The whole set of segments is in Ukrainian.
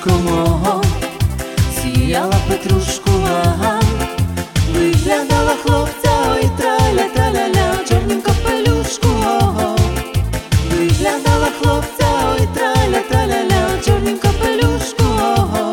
капелюшком, ого, сіяла петрушку, ага, виглядала хлопця, ой, траля-траля-ля, чорнім капелюшку, ого, виглядала хлопця, ой, траля-траля-ля, чорнім капелюшку, ого.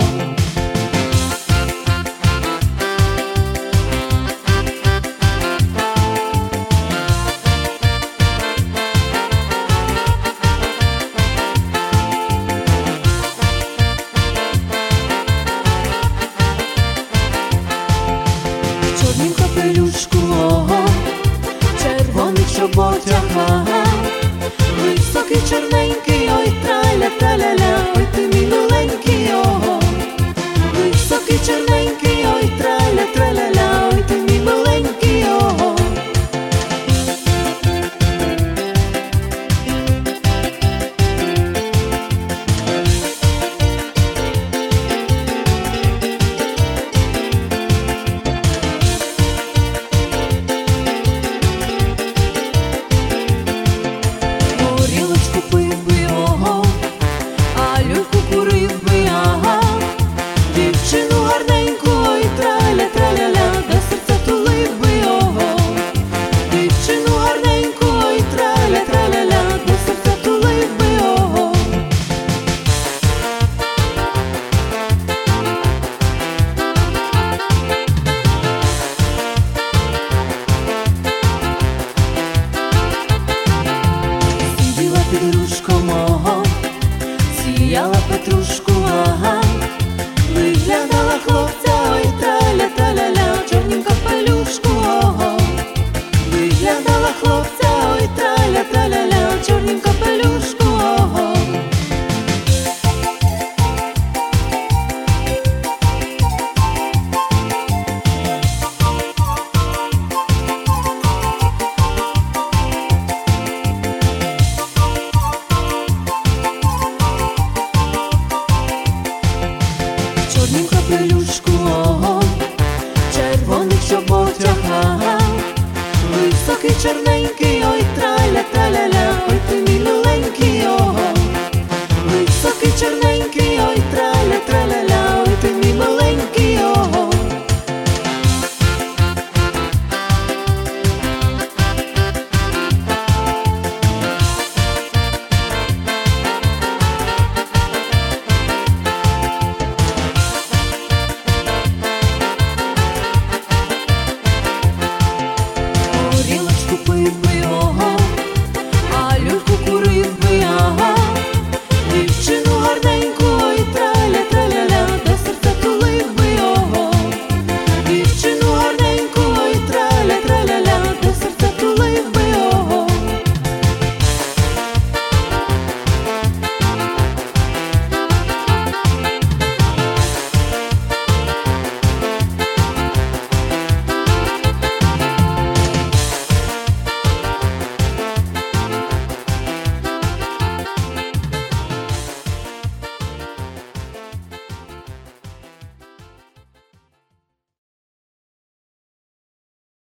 Чорнім капелюшку, ого, червоних чоботях, ага, високий чорненький, ой, траля-траля-ля, ой, ти мій миленький, ого, високий чорненький, ой, траля-траля-ля, ой, ти мій миленький, ого. Горілочку пив би, ого, а люльку курив би, ага, дівчину гарненьку, ой, траля-траля-ля, до серця тулив би, ого, дівчину гарненьку, ой, траля-траля-ля, до серця тулив би, ого. Сиділа під рушком, ого, сіяла петрушку, ага, виглядала хлопця, ой, траля-траля-ля, чорнім капелюшку, ого, виглядала хлопця, ой, траля-траля-ля, чорнім капелюшку, ого. Чорнім капелюшку, ого,